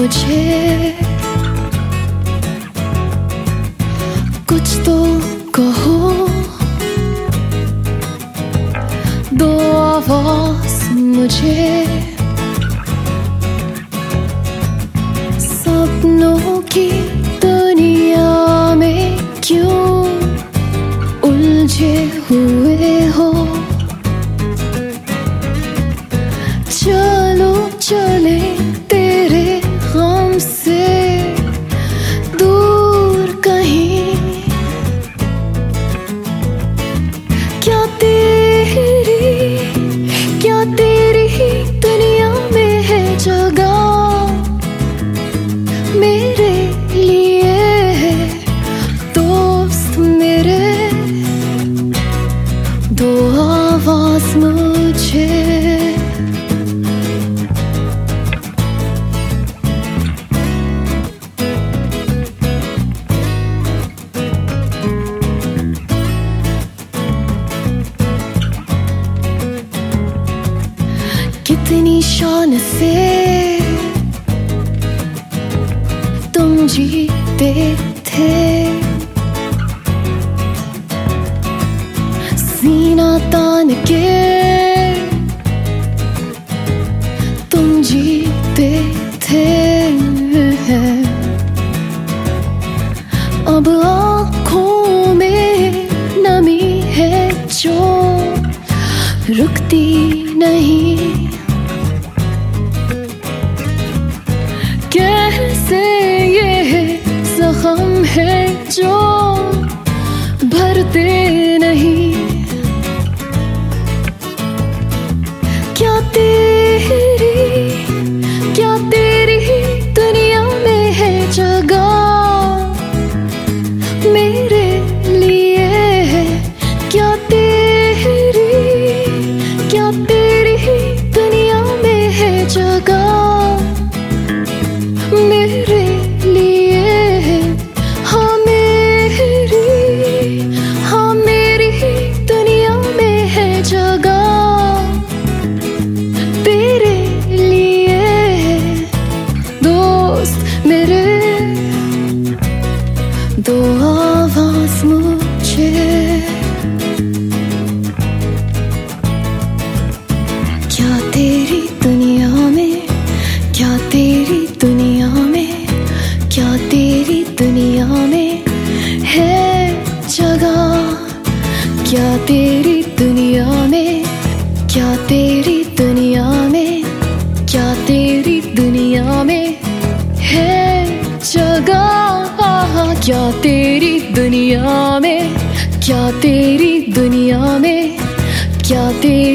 मुझे कुछ तो कहो, दो आवाज मुझे। सपनों की दुनिया में क्यों उलझे हुए हो? चलो चले तेरे गम से दूर कहीं। क्या तेरी ही दुनिया में है जगह मेरे लिए? दोस्त मेरे, दो आवाज मुझे। कितनी शान से तुम जीते थे, सीना तान के तुम जीते थे। अब आँखों में नमी है जो रुकती नहीं। कैसे ये जख्म है जो भरते नहीं? क्या तेरी दुनिया में है जगह मेरे लिए? क्या तेरी दुनिया में है जगह मेरे लिए? हाँ मेरी दुनिया में है जगह तेरे लिए। दोस्त मेरे, दो आवाज मुझे। क्या तेरी दुनिया में, क्या तेरी दुनिया में, क्या तेरी दुनिया में है जगह? क्या तेरी दुनिया में, क्या तेरी दुनिया में, क्या तेरी दुनिया में है जगह? क्या तेरी दुनिया में, क्या तेरी दुनिया में, क्या तेरी